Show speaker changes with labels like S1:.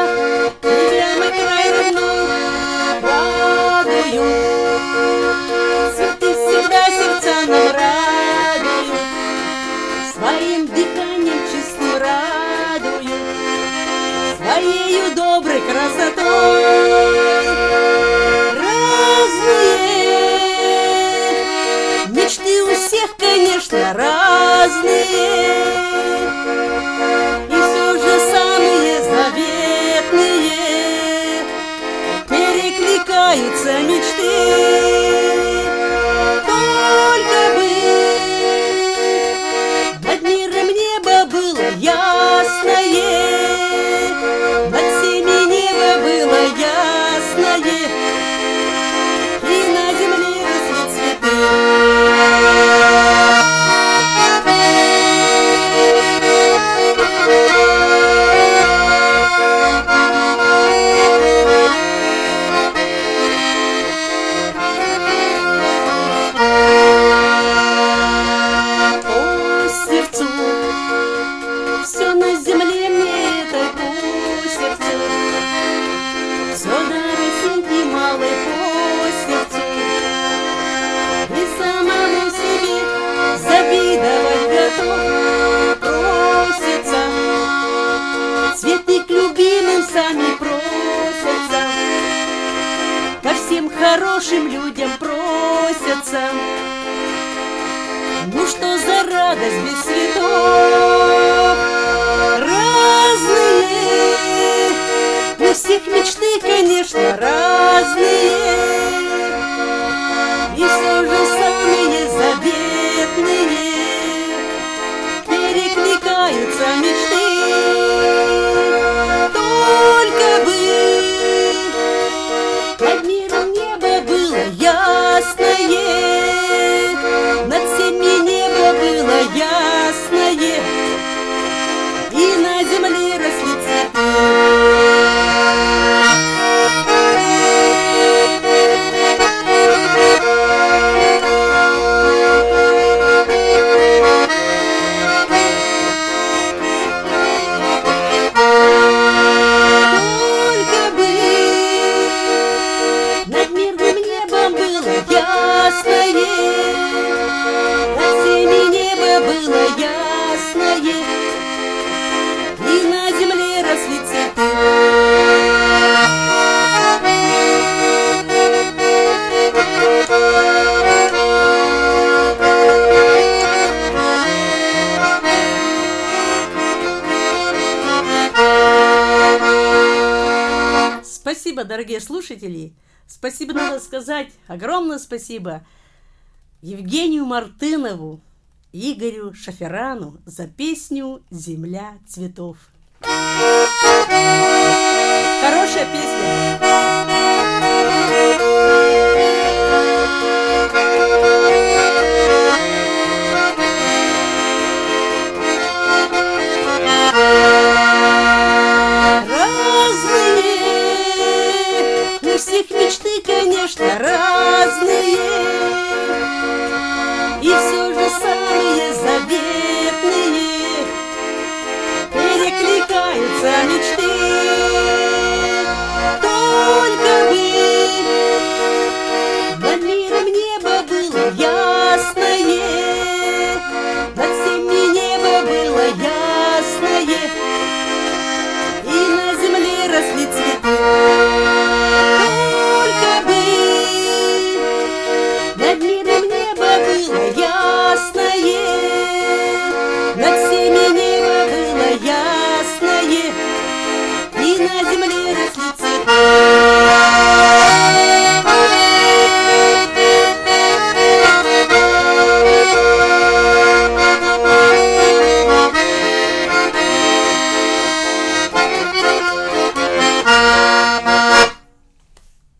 S1: тебя мой край родной радуют. Цветы всегда сердца нам радуют, своим дыханием чистым радуют, своею доброй красотой. Мечты у всех, конечно, разные, и все же самые заветные перекликаются мечты. Только бы над миром небо было ясное, над всеми небо было ясное, и на земле росли цветы. Все на земле мне так по сердцу, все дорогенький малый по сердцу, и самому себе завидовать готов. Просится, цветы к любимым сами просятся, ко всем хорошим людям просятся. Ну что за радость без цветов? Разные, у всех мечты, конечно, разные, и все же самые заветные перекликаются мечты. Только бы над миром небо было ясное, над всеми небо было ясное, и на земле росли цветы. Только бы над мирным небом было ясное, над всеми небо было ясное, и на земле росли цветы. Спасибо, дорогие слушатели. Спасибо, надо сказать, огромное спасибо Евгению Мартынову, Игорю Шаферану за песню «Земля цветов». Хорошая песня. Разные, у всех мечты, конечно, разные, и все же самые заветные перекликаются мечты. Только бы над миром небо было ясное, над всеми небо было ясное, и на земле росли цветы. Только бы над миром небо было ясное, над всеми небо было ясное, и на земле росли цветы.